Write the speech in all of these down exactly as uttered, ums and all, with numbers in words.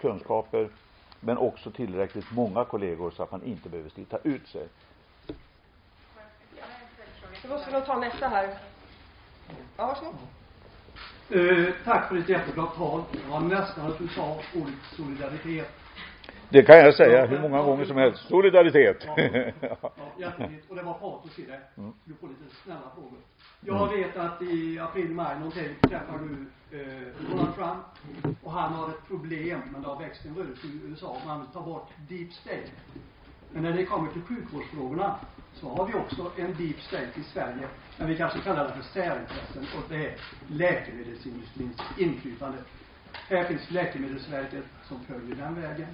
kunskaper, men också tillräckligt många kollegor så att man inte behöver slita ut sig. Då måste vi ta nästa här. Ja, varsågod. Uh, tack för ett jättebra tal. Det var nästan att du sa ordet solidaritet. Det kan jag säga hur många gånger som helst. Solidaritet. Ja, ja, jättefint. Och det var patos i det. Mm. Du får lite snälla frågor. Jag mm. vet att i april, maj någonting träffar du eh, Donald Trump. Och han har ett problem, men det har växt en rörelse i U S A. Man vill ta bort deep state. Men när det kommer till sjukvårdsfrågorna så har vi också en deep state i Sverige. Men vi kanske kallar det för särintressen. Och det är läkemedelsindustrins inflytande. Här finns Läkemedelsverket som följer den vägen.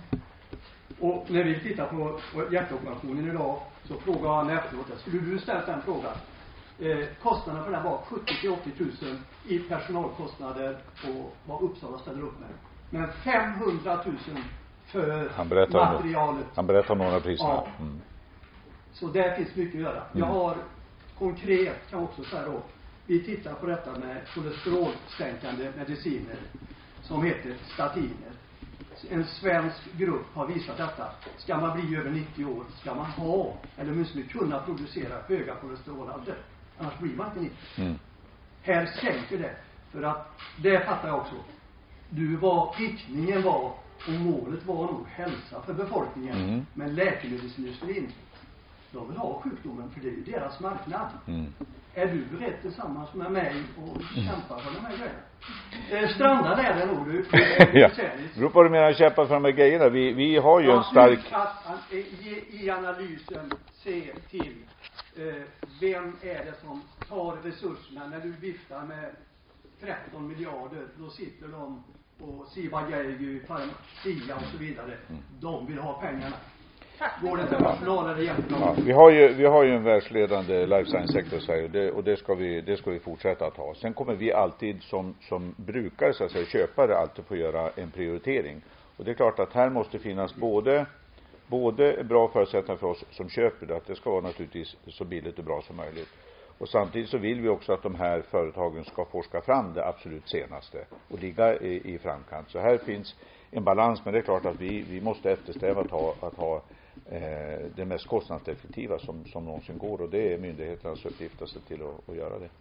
Och när vi tittar på hjärtoperationen idag så frågar han efteråt, skulle du ställt den frågan? Eh, kostnaderna för den var sjuttio till åttio tusen i personalkostnader och vad Uppsala ställer upp med. Men femhundratusen för han berättar materialet. Han berättar om några priser. Ja. Mm. Så där finns mycket att göra. Mm. Jag har konkret, kan också säga då, vi tittar på detta med kolesterolsänkande mediciner som heter statiner. En svensk grupp har visat detta. Ska man bli över nittio år ska man ha, eller åtminstone kunna producera höga kolesterolhalter. Annars blir man inte nittio. Mm. Här sänker det. För att, det fattar jag också. Du var, riktningen var, och målet var nog hälsa för befolkningen. Mm. Men läkemedelsindustrin, de vill ha sjukdomen för det är ju deras marknad. Mm. Är du beredd tillsammans med mig och kämpa för de här grejerna? Eh, strandar är det nog du. Ja. Beror på det menar kämpa för de här grejerna. Vi, vi har ju ja, en stark... Att, att, i, i analysen se till eh, vem är det som tar resurserna. När du viftar med tretton miljarder, då sitter de och Siva Geigy, Sia och så vidare. Mm. De vill ha pengarna. Går det inte personal eller egentligen? Ja, vi har ju vi har ju en världsledande life science sektor så här, det, och det ska vi det ska vi fortsätta att ha. Sen kommer vi alltid som som brukare så att säga köpare alltid få göra en prioritering. Och det är klart att här måste finnas både både bra förutsättningar för oss som köper det, att det ska vara naturligtvis så billigt och bra som möjligt. Och samtidigt så vill vi också att de här företagen ska forska fram det absolut senaste och ligga i, i framkant. Så här finns en balans, men det är klart att vi vi måste eftersträva att ha att ha Eh, det mest kostnadseffektiva som, som någonsin går, och det är myndigheternas uppgift att se till att, att göra det.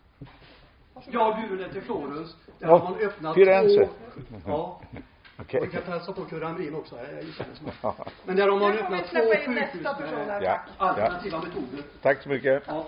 Jag bjuder till Florens där ja, har man öppnat Firenze. två ja. Okay. Och vi kan hälsa på Kuramrin också här, men där har man öppnat två sjukhus med ja. alternativa ja. metoder. Tack så mycket. Ja.